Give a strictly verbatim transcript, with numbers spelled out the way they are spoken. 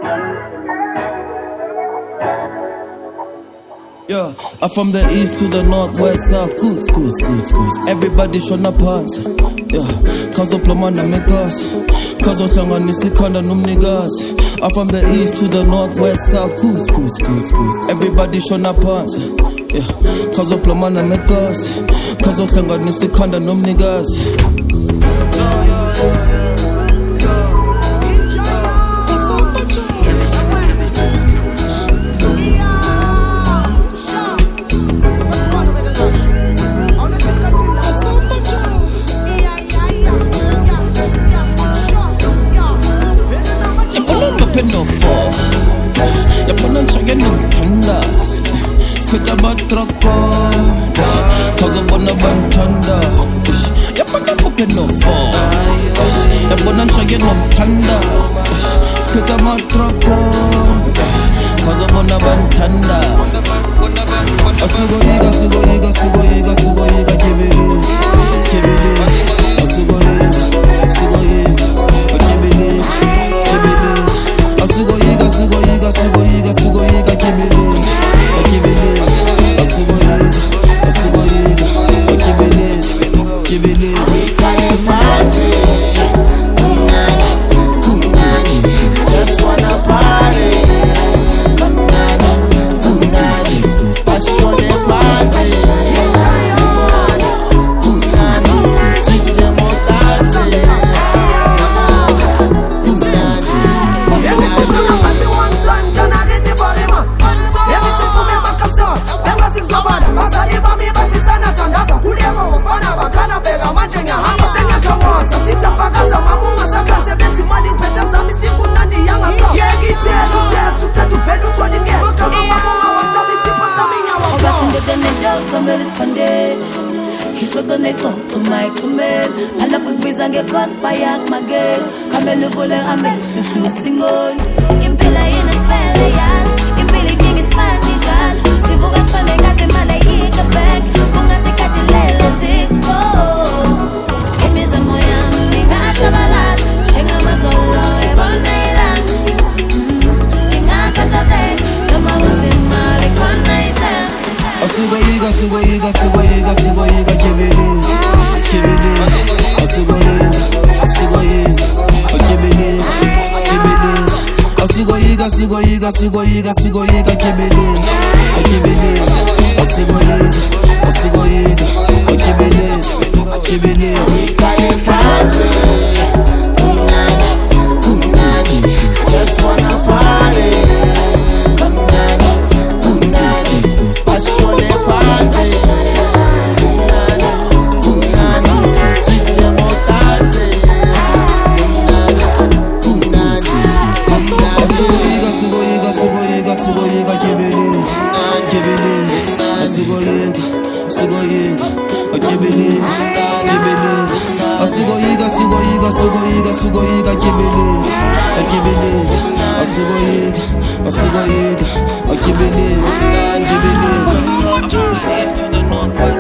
Yeah, I'm from the east to the north, west, south. Good, good, good, good. Everybody shona phansi. Yeah, cause of plumber na megas. Cause of hlanganisa ikhanda nomnikazi. I'm from the east to the north, west, south. Good, good, good, good. Everybody shona phansi. Yeah, cause of plumber na megas. Cause of hlanganisa ikhanda nomnikazi. No fall. Ya ponen chage no tandas. Escucha batroco. Cause I wanna ban tanda. Ya ponen poke no fall. Ya ponen chage no tandas. Escucha batroco. Cause I wanna ban tanda. Asugo iga, sugo iga, sugo iga, sugo iga, kibili, kibili. Asugo iga, sugo iga, kibili, kibili. Asugo yiga, sugo yiga, sugo yiga, sugo yiga, kibili, kibili. Asugo yiga, asugo yiga, kibili, kibili. We call it party tonight, tonight. I just wanna party tonight, tonight. Passionate party tonight, sing them all dancing. Alla kubiza ngekospa yak magel kamele vole ame single impela yena spell yas impela dingi Spanish al sivuka spande ngate mala yika back kungathi kati lele sikho imiza moya ningasha balal shenga mazolo ebonela ngakathaze noma uzima le konaita Asugo yiga, sugo yiga, sugo yiga, sugo yiga, kibili, kibili. Asugo yiga, sugo yiga, kibili, kibili. Asugo yiga, sugo yiga, sugo yiga, sugo yiga, kibili, kibili. Asugo yiga, asugo yiga, kibili, kibili. We call it party tonight, tonight. I just wanna party tonight, tonight. Passionate party tonight, tonight. Sing them all dancing tonight, tonight. Asugo yiga, sugo yiga, sugo yiga, sugo yiga, kibili, kibili. Asugo yiga, sugo yiga, kibili, kibili. Asugo yiga, sugo yiga, sugo yiga, sugo yiga, kibili, kibili. Asugo yiga, asugo yiga, kibili, kibili.